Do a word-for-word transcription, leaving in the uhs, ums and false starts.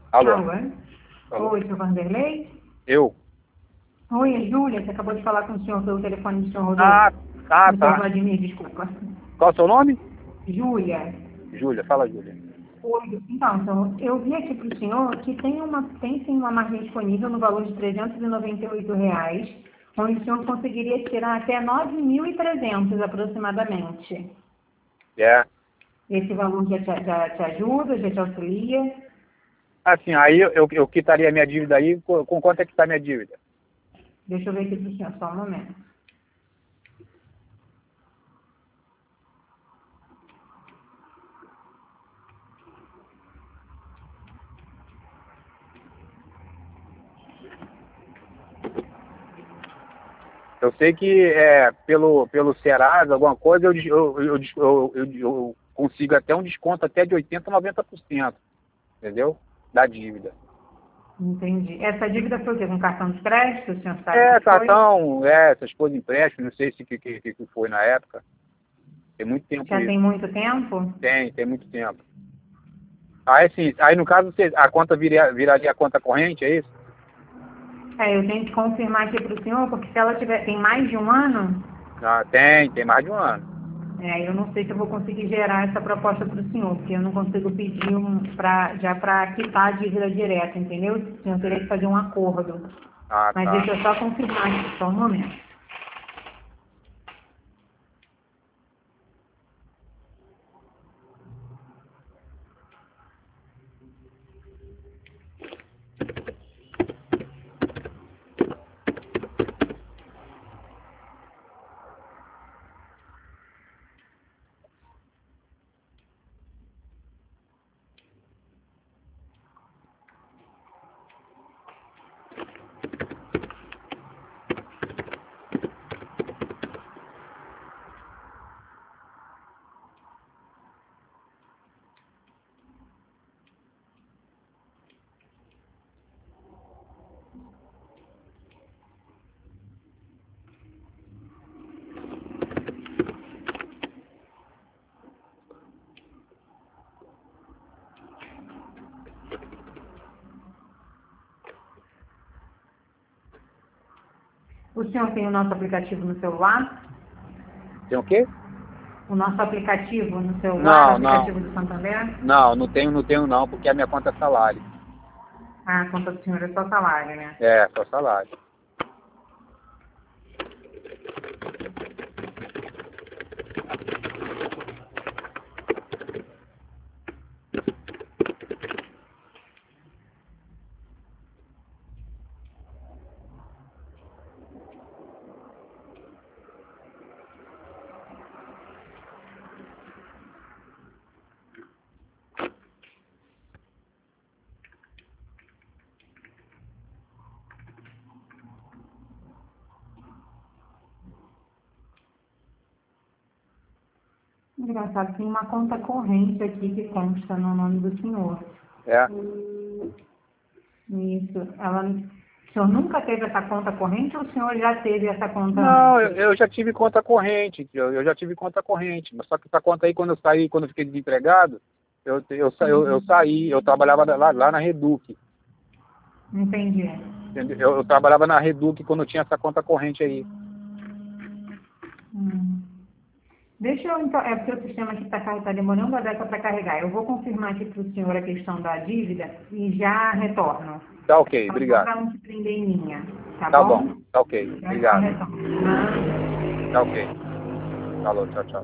Alô? Alô? Alô? Oi, seu Vanderlei? Eu? Oi, é Júlia. Você acabou de falar com o senhor pelo telefone do senhor Ah, Rodolfo. ah, Do senhor tá. Vladimir, desculpa. Qual é o seu nome? Júlia. Júlia, fala, Júlia. Oi. Então, senhor, eu vi aqui para o senhor que tem, uma, tem sim uma margem disponível no valor de trezentos e noventa e oito reais, onde o senhor conseguiria tirar até nove mil e trezentos aproximadamente. É. Esse valor já te, já te ajuda, já te auxilia? Assim, aí eu, eu, eu quitaria minha dívida aí, com, com quanto é que está minha dívida? Deixa eu ver aqui para o senhor, só um momento. Eu sei que é, pelo, pelo Serasa, alguma coisa, eu, eu, eu, eu, eu, eu consigo até um desconto até de oitenta por cento, noventa por cento, entendeu? Da dívida. Entendi. Essa dívida foi o quê? Com cartão de crédito? O senhor sabe o É, que foi? cartão, é, essas coisas empréstimo, não sei se que, que, que foi na época. Tem muito tempo Já isso. tem muito tempo? Tem, tem muito tempo. Aí, assim, aí no caso, você, a conta viria, viraria a conta corrente, é isso? É, eu tenho que confirmar aqui para o senhor, porque se ela tiver, tem mais de um ano, Ah, tem, tem mais de um ano. é, eu não sei se eu vou conseguir gerar essa proposta para o senhor, porque eu não consigo pedir um pra, já para quitar a dívida direta, entendeu? O senhor teria que fazer um acordo. Ah, Mas tá. deixa eu só confirmar aqui, só um momento. O senhor tem o nosso aplicativo no celular? Tem o quê? O nosso aplicativo no celular, o Não, não. aplicativo do Santander? Não, não tenho, não tenho não, porque a minha conta é salário. Ah, a conta do senhor é só salário, né? É, só salário. Engraçado, tem uma conta corrente aqui que consta no nome do senhor. É. Isso. Ela, o senhor nunca teve essa conta corrente ou o senhor já teve essa conta Não, eu, antes? eu já tive conta corrente, eu, eu já tive conta corrente, mas só que essa conta aí, quando eu saí, quando eu fiquei desempregado, eu, eu, sa- eu, eu saí, eu trabalhava lá, lá na Reduc, Entendi. entendeu? Eu, eu trabalhava na Reduc quando eu tinha essa conta corrente aí. Hum. Deixa eu, então, é porque o sistema aqui está tá demorando a data para carregar. Eu vou confirmar aqui para o senhor a questão da dívida e já retorno. Tá ok, Tá? Só obrigado. para não se prender em linha. Tá Tá bom, bom? tá ok, Já já obrigado. retorno. Tá ok. Falou, tchau, tchau.